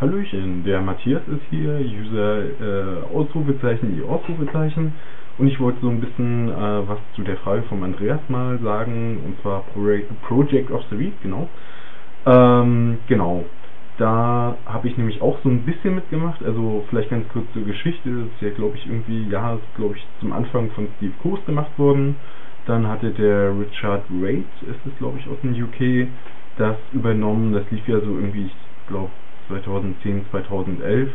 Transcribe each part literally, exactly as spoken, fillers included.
Hallöchen, der Matthias ist hier, User äh, Ausrufezeichen, ihr Ausrufezeichen. Und ich wollte so ein bisschen äh, was zu der Frage vom Andreas mal sagen, und zwar Pro Project of the Week, genau. Ähm, genau, da habe ich nämlich auch so ein bisschen mitgemacht, also vielleicht ganz kurz zur Geschichte, das ist ja glaube ich irgendwie, ja, ist glaube ich zum Anfang von Steve Coast gemacht worden. Dann hatte der Richard Wright, ist es glaube ich aus dem U K, das übernommen, das lief ja so irgendwie, ich glaube zweitausendzehn, zweitausendelf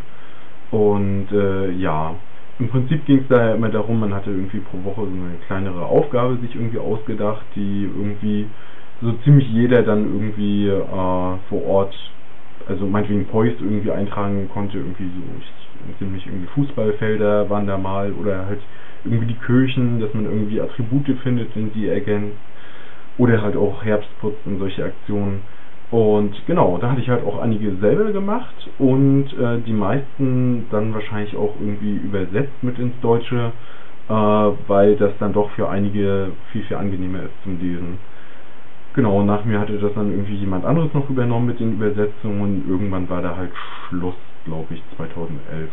und äh, ja, im Prinzip ging es da ja immer darum, man hatte irgendwie pro Woche so eine kleinere Aufgabe sich irgendwie ausgedacht, die irgendwie so ziemlich jeder dann irgendwie äh, vor Ort, also meinetwegen Poist irgendwie eintragen konnte, irgendwie so ich, ziemlich irgendwie Fußballfelder waren da mal oder halt irgendwie die Kirchen, dass man irgendwie Attribute findet, wenn sie ergänzt, oder halt auch Herbstputz und solche Aktionen. Und genau, da hatte ich halt auch einige selber gemacht und äh, die meisten dann wahrscheinlich auch irgendwie übersetzt mit ins Deutsche, äh, weil das dann doch für einige viel, viel angenehmer ist zum Lesen. Genau, nach mir hatte das dann irgendwie jemand anderes noch übernommen mit den Übersetzungen und irgendwann war da halt Schluss, glaube ich, zweitausendelf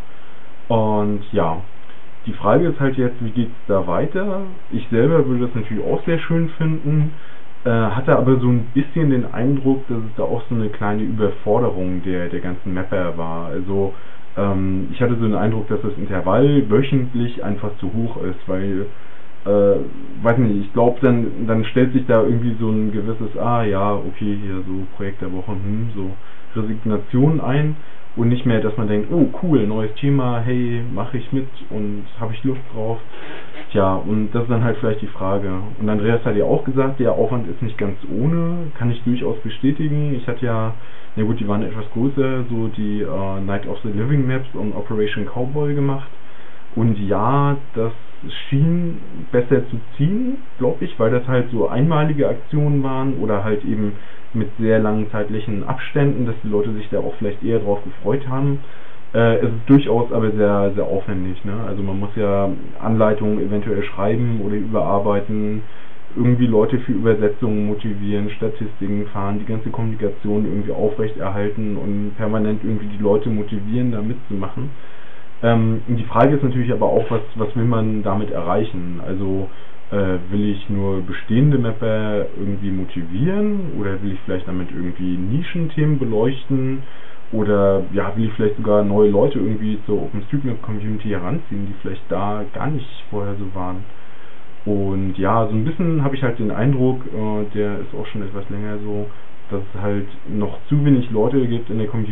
auch. Und ja, die Frage ist halt jetzt, wie geht's da weiter? Ich selber würde das natürlich auch sehr schön finden, äh, hatte aber so ein bisschen den Eindruck, dass es da auch so eine kleine Überforderung der, der ganzen Mapper war. Also ähm, ich hatte so den Eindruck, dass das Intervall wöchentlich einfach zu hoch ist, weil, äh, weiß nicht, ich glaube, dann, dann stellt sich da irgendwie so ein gewisses, ah ja, okay, hier so Projekt der Woche, hm, so Resignation ein. Und nicht mehr, dass man denkt, oh cool, neues Thema, hey, mache ich mit und habe ich Lust drauf. Tja, und das ist dann halt vielleicht die Frage. Und Andreas hat ja auch gesagt, der Aufwand ist nicht ganz ohne, kann ich durchaus bestätigen. Ich hatte ja, na gut, die waren etwas größer, so die äh, Night of the Living Maps und Operation Cowboy gemacht. Und ja, das schien besser zu ziehen, glaube ich, weil das halt so einmalige Aktionen waren oder halt eben mit sehr langen zeitlichen Abständen, dass die Leute sich da auch vielleicht eher drauf gefreut haben. Äh, es ist durchaus aber sehr, sehr aufwendig, ne? Also man muss ja Anleitungen eventuell schreiben oder überarbeiten, irgendwie Leute für Übersetzungen motivieren, Statistiken fahren, die ganze Kommunikation irgendwie aufrechterhalten und permanent irgendwie die Leute motivieren, da mitzumachen. Ähm, die Frage ist natürlich aber auch, was, was will man damit erreichen? Also äh, will ich nur bestehende Mapper irgendwie motivieren oder will ich vielleicht damit irgendwie Nischenthemen beleuchten oder ja, will ich vielleicht sogar neue Leute irgendwie zur OpenStreetMap-Community heranziehen, die vielleicht da gar nicht vorher so waren. Und ja, so ein bisschen habe ich halt den Eindruck, äh, der ist auch schon etwas länger so, dass es halt noch zu wenig Leute gibt in der Community,